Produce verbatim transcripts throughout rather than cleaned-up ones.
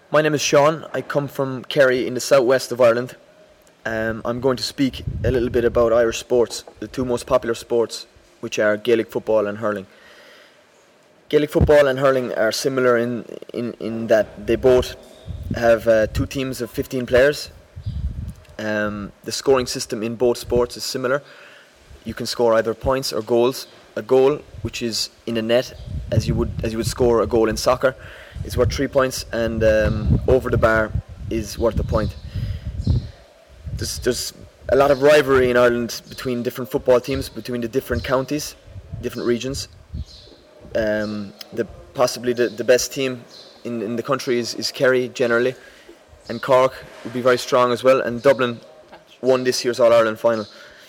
My name is Sean. I come from Kerry in the southwest of Ireland. Um, I'm going to speak a little bit about Irish sports, the two most popular sports, which are Gaelic football and hurling. Gaelic football and hurling are similar in, in, in that they both have uh, two teams of fifteen players. Um, the scoring system in both sports is similar. You can score either points or goals. A goal, which is in a net, as you would as you would score a goal in soccer, is worth three points, and um, over the bar is worth a point. There's, there's a lot of rivalry in Ireland between different football teams, between the different counties, different regions. Um, the possibly the, the best team in, in the country is, is Kerry generally, and Cork would be very strong as well, and Dublin won this year's All-Ireland final.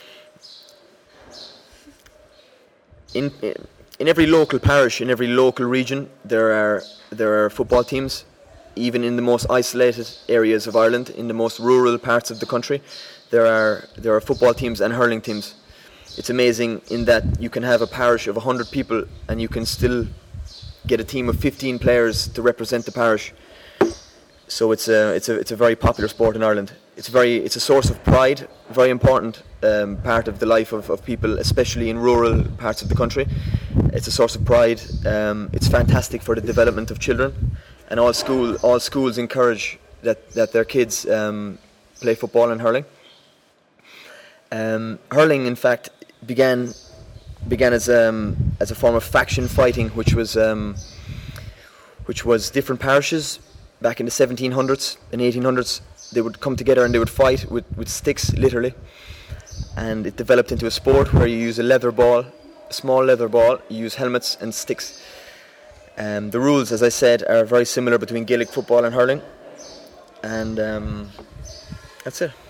In in every local parish, in every local region, there are there are football teams. Even in the most isolated areas of Ireland, in the most rural parts of the country, there are there are football teams and hurling teams. It's amazing in that you can have a parish of one hundred people and you can still get a team of fifteen players to represent the parish. So it's a it's a it's a very popular sport in Ireland. It's very it's a source of pride, very important um, part of the life of, of people, especially in rural parts of the country. It's a source of pride. Um, it's fantastic for the development of children, and all school all schools encourage that that their kids um, play football and hurling. Um, hurling, in fact, began began as um, as a form of faction fighting, which was um, which was different parishes. Back in the seventeen hundreds and eighteen hundreds, they would come together and they would fight with, with sticks, literally. And it developed into a sport where you use a leather ball, a small leather ball, you use helmets and sticks. Um, the rules, as I said, are very similar between Gaelic football and hurling. And um, that's it.